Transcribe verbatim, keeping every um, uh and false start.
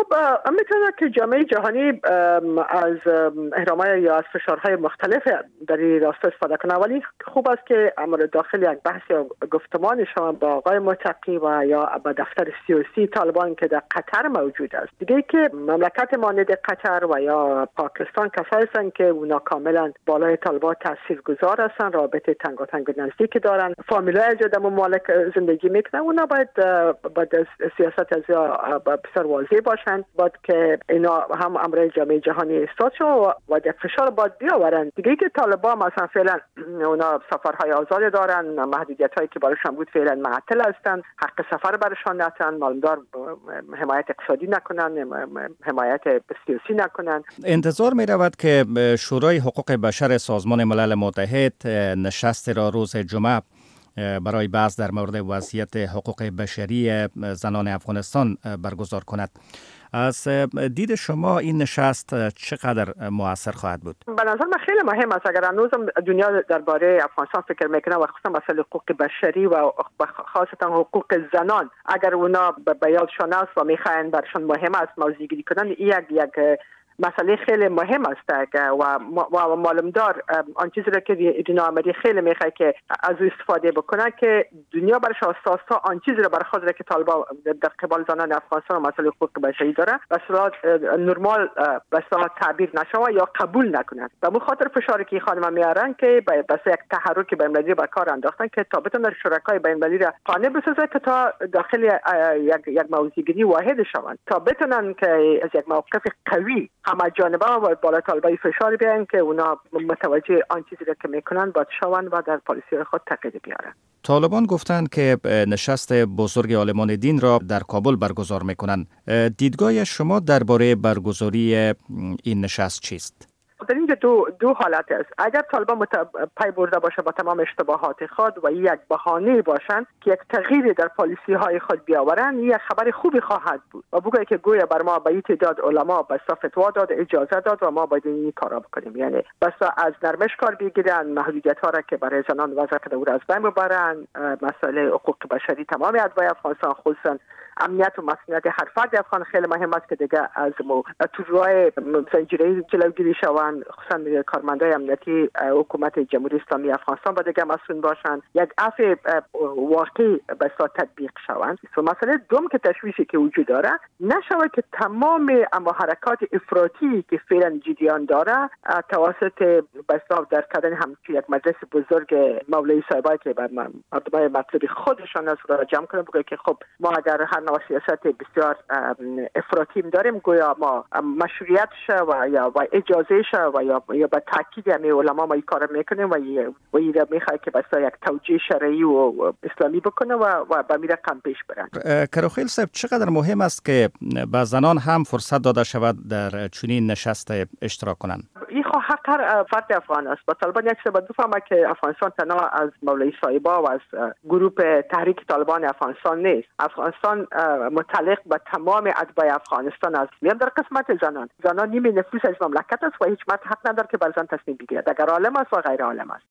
خب میتونه که جامعه جهانی از اهرام‌های یا از فشارهای مختلف در این راستا استفاده کنه، ولی خوب است که امر داخل یک بحث یا گفتمان شما با آقای متقی و یا با دفتر سیاسی طالبان که در قطر موجود است دیگه، که مملکت مانند قطر و یا پاکستان کسایی هستند که اونا کاملا بالای طالبان تاثیرگذار هستند، رابطه تنگاتنگ و نزدیک دارن، فامیلای از ممالک زندگی میکنن. اونا باید باید سیاست از بسیار واضح باشند، باید که اینا هم امر جامعه جهانی استاد شو و در فشار باید بیاورند دیگه، که طالبان مثلا فعلا اونا سفرهای آزاد دارن، محدودیت هایی که براشون بود فعلا معطل هستند، حق سفر براشون ندارن، مالدار حمایت اقتصادی نکنن، حمایت سیاسی نکنن. انتظار می رود که شورای حقوق بشر سازمان ملل متحد نشست را روز جمعه برای بحث در مورد وضعیت حقوق بشری زنان افغانستان برگزار کند. از دید شما این نشست چقدر مؤثر خواهد بود؟ به نظر من خیلی مهم است. اگر هنوزم دنیا درباره افغانستان فکر میکنه و خصوصا مسئله حقوق بشری و خاصتا حقوق زنان اگر اونا به یادشان است و میخواین برشان مهم است موضوعی کنن، یک یک مسئله خیلی مهم است و و معلومدار آن چیزی را که ایران آمدی خیلی میخواد که از او استفاده بکنه که دنیا برش اساسا آن چیزی را بر خود که طالبان در قبال زنان افغانستان و مسئله حقوق بشری داره به صورت نرمال به صورت تعبیر نشوه یا قبول نکنن. به مو خاطر فشاری که خانم میارن که بس یک تحرک بین‌المللی به کار انداختن که تا بتونن شرکای بین‌المللی را قانع بسازه که تا داخل یک یک موضوعگیری واحد شوند، تا بتونن که از یک موقف قوی همه جانبه و بالا طالبای فشار بیان که اونا متوجه آن چیزی را که میکنن باید شوند و در پالیسی خود تغییر بیارن. طالبان گفتند که نشست بزرگ عالمان دین را در کابل برگزار میکنند. دیدگاه شما درباره برگزاری این نشست چیست؟ در اینجا دو دو حالت است. اگر طالبان مت... پی برده باشه با تمام اشتباهات خود و یک بهانه باشند که یک تغییر در پالیسی های خود بیاورند، یک خبر خوبی خواهد بود و بگوید که گویا بر ما به تعداد علما به فتوا داد، اجازه داد و ما باید این کارا بکنیم. یعنی بس از نرمش کار بگیرن، محدودیت ها را که برای زنان وضع کرده او را از بین ببرن، مسئله حقوق بشری تمام ادعای افغانستان خصوصا امنیت و مسئولیت هر فرد افغان خیلی مهم است که دیگه از مو تو راه زنجیره جلوگیری شوند، خصوصا کارمندای امنیتی حکومت جمهوری اسلامی افغانستان باید دیگه مسئول باشند، یک عفو واقعی به صورت تطبیق شوند. و مسئله دوم که تشویشی که وجود داره نشوه که تمام اما حرکات افراطی که فعلا جریان داره توسط به صورت در کردن هم یک مجلس بزرگ مولوی صاحبای که بر مردم مطلب خودشان از را جمع کنه بگه که خب ما اگر هر نوع سیاست بسیار افراطی داریم گویا ما مشروعیت شه و یا و اجازه شه و یا یا با تاکید همه علما ما این کار میکنیم و و این میخواد که بس یک توجیه شرعی و اسلامی بکنه و و به میره کم پیش برن. کروخیل صاحب، چقدر مهم است که به زنان هم فرصت داده شود در چنین نشست اشتراک کنند؟ این خو حق هر فرد افغان است. با طالبان یک سبب بفهمه که افغانستان تنها از مولوی صاحبا و از گروه تحریک طالبان افغانستان نیست. افغانستان متعلق به تمام اتباع افغانستان است. میان در قسمت زنان زنان نیمه نفوس از مملکت است و هیچ مرد حق نداره که بر زن تصمیم بگیرد، اگر عالم است و غیر عالم است.